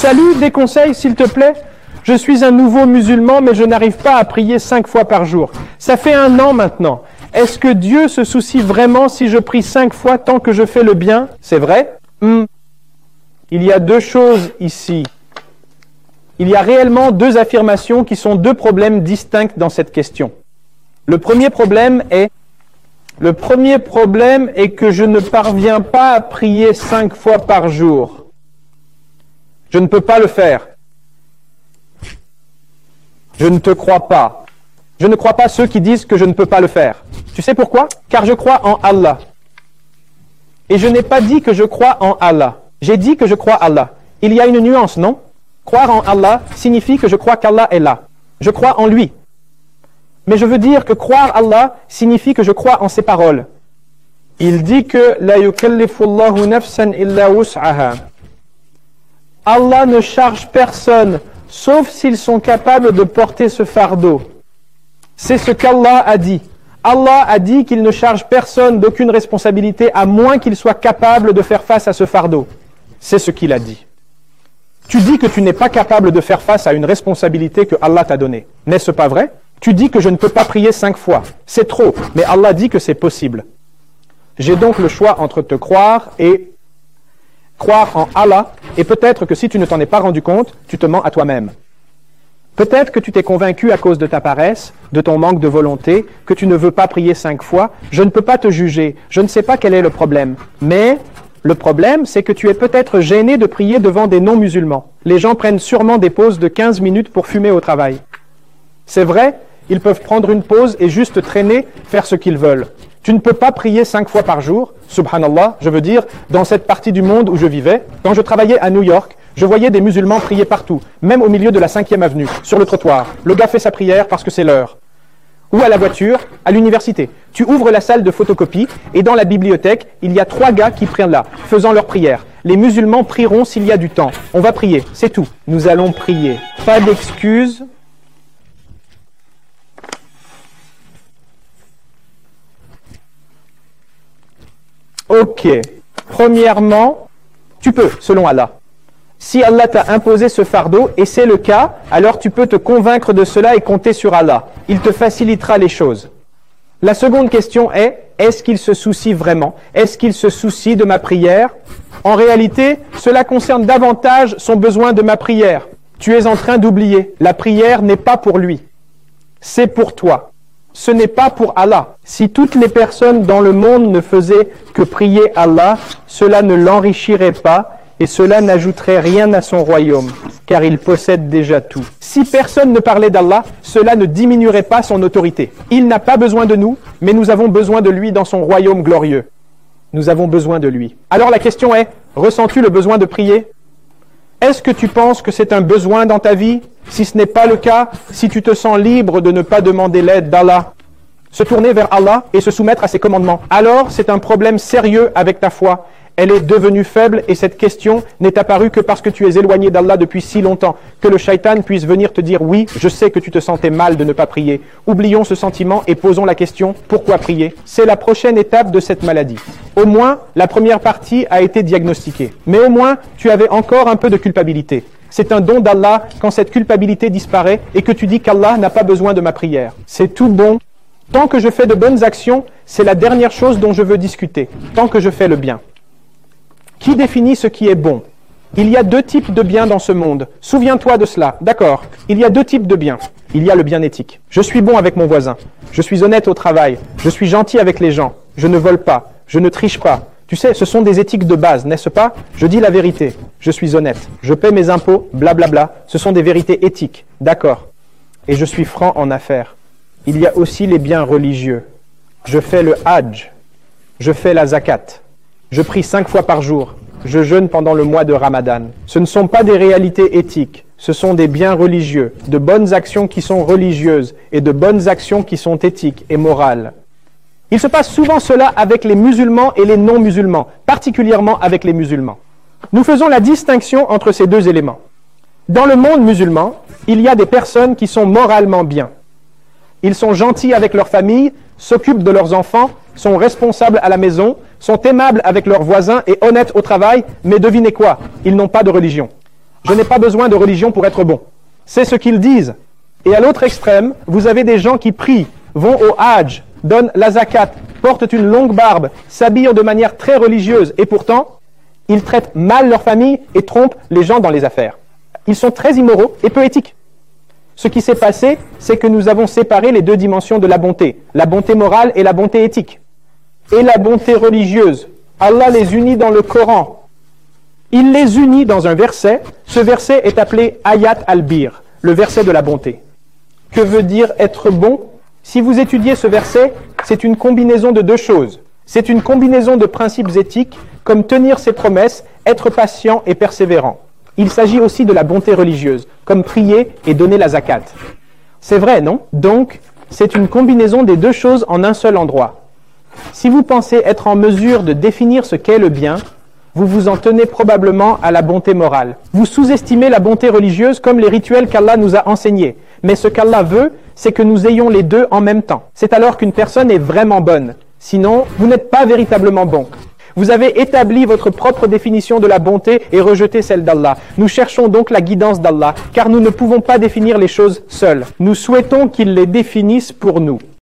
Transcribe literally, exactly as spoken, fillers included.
Salut, des conseils s'il te plaît. Je suis un nouveau musulman, mais je n'arrive pas à prier cinq fois par jour. Ça fait un an maintenant. Est-ce que Dieu se soucie vraiment si je prie cinq fois tant que je fais le bien? C'est vrai? hmm. Il y a deux choses ici. Il y a réellement deux affirmations qui sont deux problèmes distincts dans cette question. Le premier problème est, le premier problème est que je ne parviens pas à prier cinq fois par jour. Je ne peux pas le faire. Je ne te crois pas. Je ne crois pas ceux qui disent que je ne peux pas le faire. Tu sais pourquoi? Car je crois en Allah. Et je n'ai pas dit que je crois en Allah. J'ai dit que je crois en Allah. Il y a une nuance, non? Croire en Allah signifie que je crois qu'Allah est là. Je crois en lui. Mais je veux dire que croire Allah signifie que je crois en ses paroles. Il dit que la yukallifu Allahu nafsan illa wus'aha. Allah ne charge personne, sauf s'ils sont capables de porter ce fardeau. C'est ce qu'Allah a dit. Allah a dit qu'il ne charge personne d'aucune responsabilité à moins qu'il soit capable de faire face à ce fardeau. C'est ce qu'il a dit. Tu dis que tu n'es pas capable de faire face à une responsabilité que Allah t'a donnée. N'est-ce pas vrai? Tu dis que je ne peux pas prier cinq fois. C'est trop, mais Allah dit que c'est possible. J'ai donc le choix entre te croire et croire en Allah, et peut-être que si tu ne t'en es pas rendu compte, tu te mens à toi-même. Peut-être que tu t'es convaincu à cause de ta paresse, de ton manque de volonté, que tu ne veux pas prier cinq fois. Je ne peux pas te juger, je ne sais pas quel est le problème. Mais le problème, c'est que tu es peut-être gêné de prier devant des non-musulmans. Les gens prennent sûrement des pauses de quinze minutes pour fumer au travail. C'est vrai, ils peuvent prendre une pause et juste traîner, faire ce qu'ils veulent. Tu ne peux pas prier cinq fois par jour, subhanallah, je veux dire, dans cette partie du monde où je vivais. Quand je travaillais à New York, je voyais des musulmans prier partout, même au milieu de la cinquième avenue, sur le trottoir. Le gars fait sa prière parce que c'est l'heure. Ou à la voiture, à l'université. Tu ouvres la salle de photocopie et dans la bibliothèque, il y a trois gars qui prient là, faisant leur prière. Les musulmans prieront s'il y a du temps. On va prier, c'est tout. Nous allons prier. Pas d'excuses. Ok. Premièrement, tu peux, selon Allah. Si Allah t'a imposé ce fardeau, et c'est le cas, alors tu peux te convaincre de cela et compter sur Allah. Il te facilitera les choses. La seconde question est, est-ce qu'il se soucie vraiment? Est-ce qu'il se soucie de ma prière? En réalité, cela concerne davantage son besoin de ma prière. Tu es en train d'oublier, la prière n'est pas pour lui. C'est pour toi. Ce n'est pas pour Allah. Si toutes les personnes dans le monde ne faisaient que prier Allah, cela ne l'enrichirait pas et cela n'ajouterait rien à son royaume, car il possède déjà tout. Si personne ne parlait d'Allah, cela ne diminuerait pas son autorité. Il n'a pas besoin de nous, mais nous avons besoin de lui dans son royaume glorieux. Nous avons besoin de lui. Alors la question est, ressens-tu le besoin de prier? Est-ce que tu penses que c'est un besoin dans ta vie? Si ce n'est pas le cas, si tu te sens libre de ne pas demander l'aide d'Allah, se tourner vers Allah et se soumettre à ses commandements, alors c'est un problème sérieux avec ta foi. Elle est devenue faible et cette question n'est apparue que parce que tu es éloigné d'Allah depuis si longtemps, que le shaitan puisse venir te dire « Oui, je sais que tu te sentais mal de ne pas prier. » Oublions ce sentiment et posons la question « Pourquoi prier ?» C'est la prochaine étape de cette maladie. Au moins, la première partie a été diagnostiquée. Mais au moins, tu avais encore un peu de culpabilité. C'est un don d'Allah quand cette culpabilité disparaît et que tu dis qu'Allah n'a pas besoin de ma prière. C'est tout bon. Tant que je fais de bonnes actions, c'est la dernière chose dont je veux discuter. Tant que je fais le bien. Qui définit ce qui est bon? Il y a deux types de biens dans ce monde. Souviens-toi de cela. D'accord. Il y a deux types de biens. Il y a le bien éthique. Je suis bon avec mon voisin. Je suis honnête au travail. Je suis gentil avec les gens. Je ne vole pas. Je ne triche pas. Tu sais, ce sont des éthiques de base, n'est-ce pas? Je dis la vérité. Je suis honnête. Je paie mes impôts, blablabla. Ce sont des vérités éthiques. D'accord. Et je suis franc en affaires. Il y a aussi les biens religieux. Je fais le hajj. Je fais la zakat. Je prie cinq fois par jour. Je jeûne pendant le mois de Ramadan. Ce ne sont pas des réalités éthiques. Ce sont des biens religieux, de bonnes actions qui sont religieuses et de bonnes actions qui sont éthiques et morales. Il se passe souvent cela avec les musulmans et les non-musulmans, particulièrement avec les musulmans. Nous faisons la distinction entre ces deux éléments. Dans le monde musulman, il y a des personnes qui sont moralement bien. Ils sont gentils avec leur famille, s'occupent de leurs enfants, sont responsables à la maison, sont aimables avec leurs voisins et honnêtes au travail, mais devinez quoi? Ils n'ont pas de religion. Je n'ai pas besoin de religion pour être bon. C'est ce qu'ils disent. Et à l'autre extrême, vous avez des gens qui prient, vont au Hajj, donnent la zakat, portent une longue barbe, s'habillent de manière très religieuse et pourtant, ils traitent mal leur famille et trompent les gens dans les affaires. Ils sont très immoraux et peu éthiques. Ce qui s'est passé, c'est que nous avons séparé les deux dimensions de la bonté, la bonté morale et la bonté éthique. Et la bonté religieuse, Allah les unit dans le Coran. Il les unit dans un verset. Ce verset est appelé Ayat al-Bir, le verset de la bonté. Que veut dire être bon? Si vous étudiez ce verset, c'est une combinaison de deux choses. C'est une combinaison de principes éthiques, comme tenir ses promesses, être patient et persévérant. Il s'agit aussi de la bonté religieuse, comme prier et donner la zakat. C'est vrai, non? Donc, c'est une combinaison des deux choses en un seul endroit. Si vous pensez être en mesure de définir ce qu'est le bien, vous vous en tenez probablement à la bonté morale. Vous sous-estimez la bonté religieuse comme les rituels qu'Allah nous a enseignés. Mais ce qu'Allah veut, c'est que nous ayons les deux en même temps. C'est alors qu'une personne est vraiment bonne. Sinon, vous n'êtes pas véritablement bon. Vous avez établi votre propre définition de la bonté et rejeté celle d'Allah. Nous cherchons donc la guidance d'Allah, car nous ne pouvons pas définir les choses seuls. Nous souhaitons qu'il les définisse pour nous.